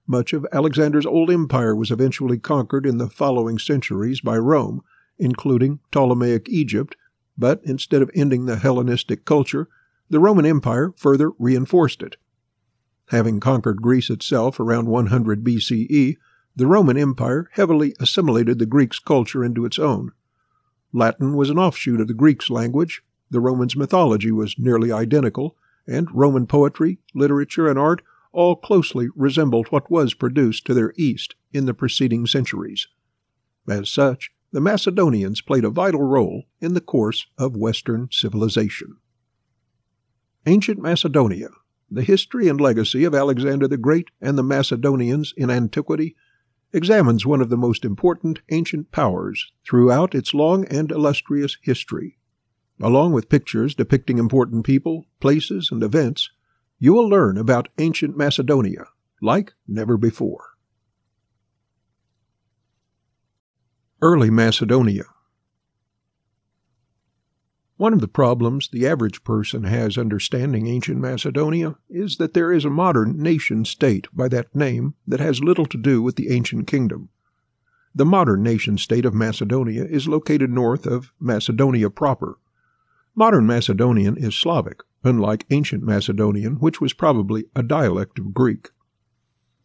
Much of Alexander's old empire was eventually conquered in the following centuries by Rome, including Ptolemaic Egypt, but instead of ending the Hellenistic culture, the Roman Empire further reinforced it. Having conquered Greece itself around 100 BCE, the Roman Empire heavily assimilated the Greeks' culture into its own. Latin was an offshoot of the Greeks' language, the Romans' mythology was nearly identical, and Roman poetry, literature, and art all closely resembled what was produced to their east in the preceding centuries. As such, the Macedonians played a vital role in the course of Western civilization. Ancient Macedonia, the history and legacy of Alexander the Great and the Macedonians in antiquity, examines one of the most important ancient powers throughout its long and illustrious history. Along with pictures depicting important people, places, and events, you will learn about ancient Macedonia like never before. Early Macedonia. One of the problems the average person has understanding ancient Macedonia is that there is a modern nation-state by that name that has little to do with the ancient kingdom. The modern nation-state of Macedonia is located north of Macedonia proper. Modern Macedonian is Slavic, unlike ancient Macedonian, which was probably a dialect of Greek.